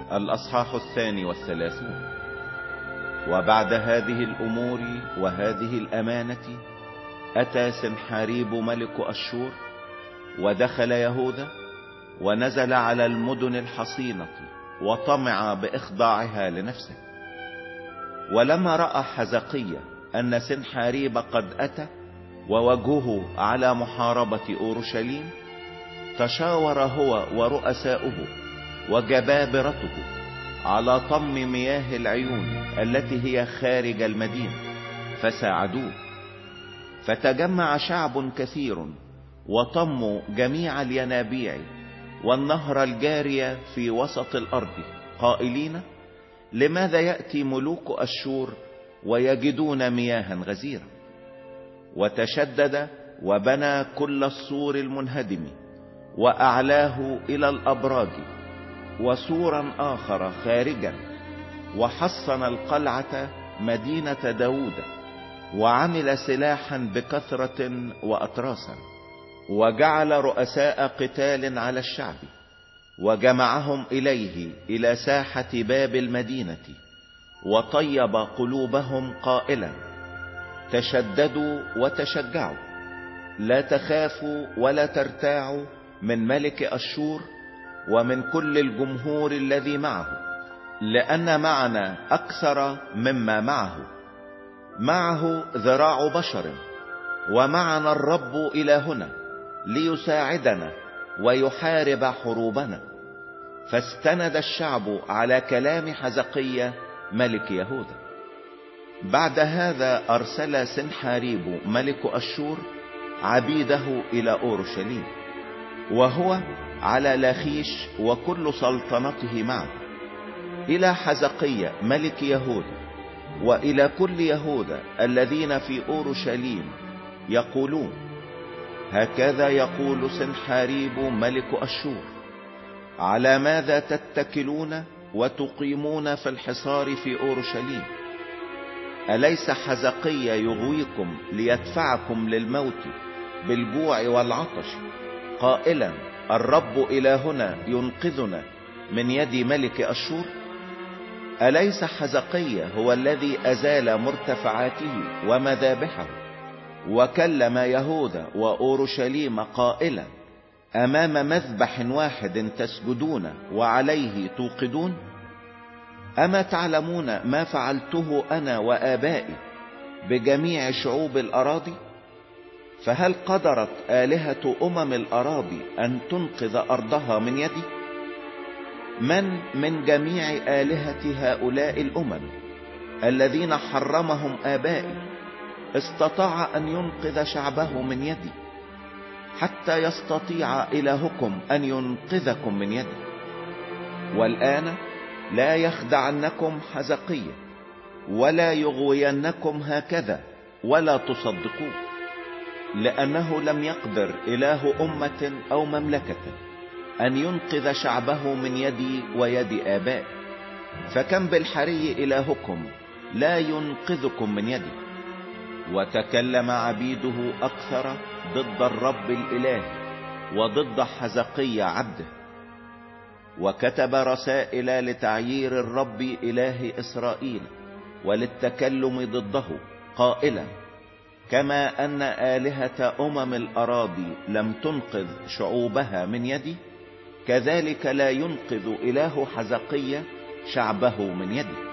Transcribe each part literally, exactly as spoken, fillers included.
الأصحاح الثاني والثلاثون. وبعد هذه الأمور وهذه الأمانة أتى سنحاريب ملك أشور ودخل يهوذا ونزل على المدن الحصينة وطمع بإخضاعها لنفسه. ولما رأى حزقية أن سنحاريب قد أتى ووجهه على محاربة أورشليم، تشاور هو ورؤساؤه وجبابرته على طم مياه العيون التي هي خارج المدينة فساعدوه. فتجمع شعب كثير وطموا جميع الينابيع والنهر الجارية في وسط الأرض قائلين: لماذا يأتي ملوك أشور ويجدون مياها غزيرة؟ وتشدد وبنى كل السور المنهدم وأعلاه إلى الأبراج وسورا آخر خارجا، وحصن القلعة مدينة داود، وعمل سلاحا بكثرة وأتراسا، وجعل رؤساء قتال على الشعب وجمعهم إليه إلى ساحة باب المدينة، وطيب قلوبهم قائلا: تشددوا وتشجعوا، لا تخافوا ولا ترتاعوا من ملك أشور ومن كل الجمهور الذي معه، لأن معنا أكثر مما معه. معه ذراع بشر، ومعنا الرب إلهنا ليساعدنا ويحارب حروبنا. فاستند الشعب على كلام حزقية ملك يهوذا. بعد هذا أرسل سنحاريب ملك أشور عبيده إلى أورشليم، وهو على لاخيش وكل سلطنته معه، إلى حزقية ملك يهوذا وإلى كل يهوذا الذين في أورشليم، يقولون: هكذا يقول سنحاريب ملك أشور: على ماذا تتكلون وتقيمون في الحصار في أورشليم؟ أليس حزقية يغويكم ليدفعكم للموت بالجوع والعطش قائلا: الرب إلهنا ينقذنا من يد ملك أشور؟ أليس حزقية هو الذي أزال مرتفعاته ومذابحه وكلم يهوذا وأورشليم قائلا: أمام مذبح واحد تسجدون وعليه توقدون؟ أما تعلمون ما فعلته أنا وآبائي بجميع شعوب الأراضي؟ فهل قدرت آلهة أمم الأراضي أن تنقذ أرضها من يدي؟ من من جميع آلهة هؤلاء الأمم الذين حرمهم آبائي استطاع أن ينقذ شعبه من يدي، حتى يستطيع إلهكم أن ينقذكم من يدي؟ والآن لا يخدعنكم حزقية ولا يغوينكم هكذا ولا تصدقوه، لأنه لم يقدر إله أمة أو مملكة أن ينقذ شعبه من يدي ويد آبائي، فكم بالحري إلهكم لا ينقذكم من يدي. وتكلم عبيده أكثر ضد الرب الإله وضد حزقية عبده، وكتب رسائل لتعيير الرب إله إسرائيل وللتكلم ضده قائلا: كما أن آلهة أمم الأراضي لم تنقذ شعوبها من يدي، كذلك لا ينقذ إله حزقية شعبه من يدي.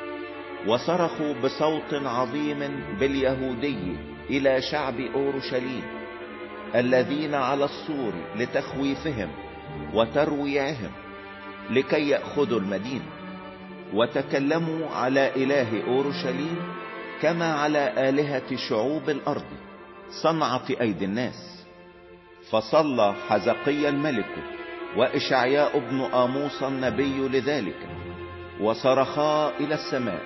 وصرخوا بصوت عظيم باليهودي إلى شعب أورشليم الذين على السور لتخويفهم وترويعهم لكي يأخذوا المدينة، وتكلموا على إله أورشليم كما على آلهة شعوب الأرض صنعة أيدي الناس. فصلى حزقيا الملك وإشعياء بن آموس النبي لذلك، وصرخا إلى السماء،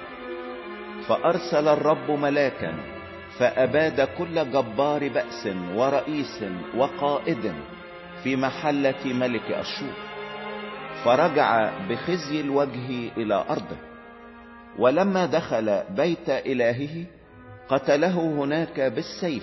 فأرسل الرب ملاكا فأباد كل جبار بأس ورئيس وقائد في محلة ملك أشور، فرجع بخزي الوجه إلى أرضه. ولما دخل بيت إلهه قتله هناك بالسيف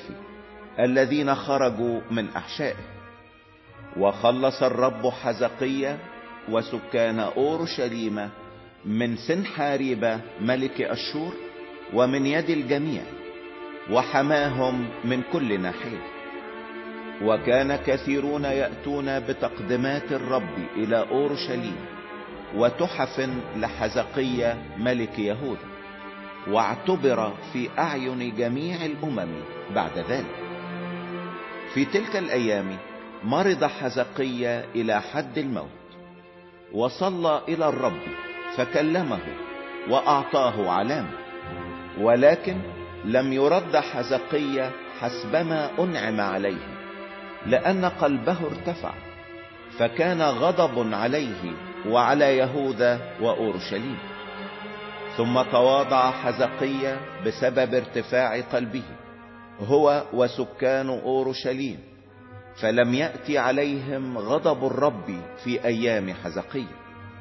الذين خرجوا من أحشائه. وخلص الرب حزقية وسكان أورشليم من سنحاريب ملك أشور ومن يد الجميع، وحماهم من كل ناحية. وكان كثيرون يأتون بتقدمات الرب إلى أورشليم وتحف لحزقية ملك يهوذا، واعتبر في أعين جميع الأمم بعد ذلك. في تلك الأيام مرض حزقية إلى حد الموت، وصلى إلى الرب فكلمه وأعطاه علامة، ولكن لم يرد حزقية حسبما أنعم عليه، لأن قلبه ارتفع، فكان غضب عليه وعلى يهوذا وأورشليم. ثم تواضع حزقية بسبب ارتفاع قلبه هو وسكان أورشليم، فلم يأتي عليهم غضب الرب في أيام حزقية.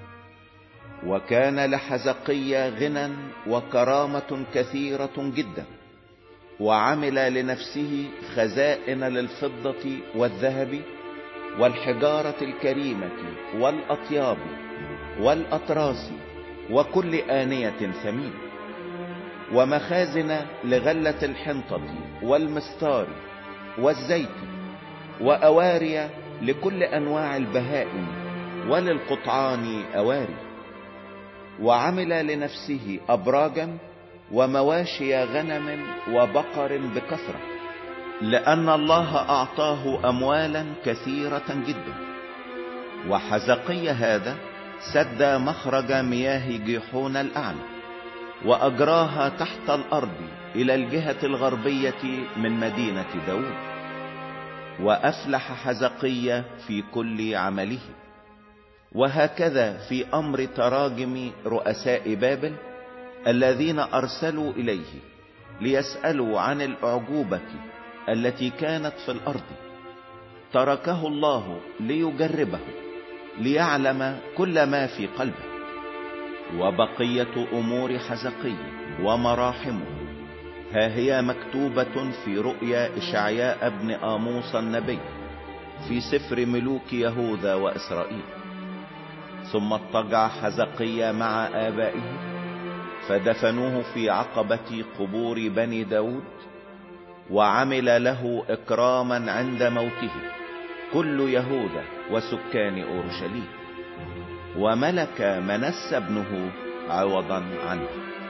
وكان لحزقية غنى وكرامة كثيرة جدا، وعمل لنفسه خزائن للفضة والذهب والحجارة الكريمة والأطياب والأطراس وكل آنية ثمينة، ومخازن لغلة الحنطة والمستار والزيت، وأواري لكل أنواع البهائم، وللقطعان أواري. وعمل لنفسه أبراجا ومواشي غنم وبقر بكثرة، لأن الله أعطاه أموالا كثيرة جدا. وحزقية هذا سد مخرج مياه جيحون الأعلى، وأجراها تحت الأرض إلى الجهة الغربية من مدينة داود. وأفلح حزقية في كل عمله. وهكذا في أمر تراجم رؤساء بابل الذين أرسلوا إليه ليسألوا عن الأعجوبة التي كانت في الأرض، تركه الله ليجربه ليعلم كل ما في قلبه. وبقية أمور حزقية ومراحمه ها هي مكتوبة في رؤيا إشعياء بن آموس النبي في سفر ملوك يهوذا وإسرائيل. ثم اضطجع حزقية مع آبائه، فدفنوه في عقبة قبور بني داود، وعمل له إكراما عند موته كل يهوذا وسكان أورشليم، وملك منسى ابنه عوضا عنه.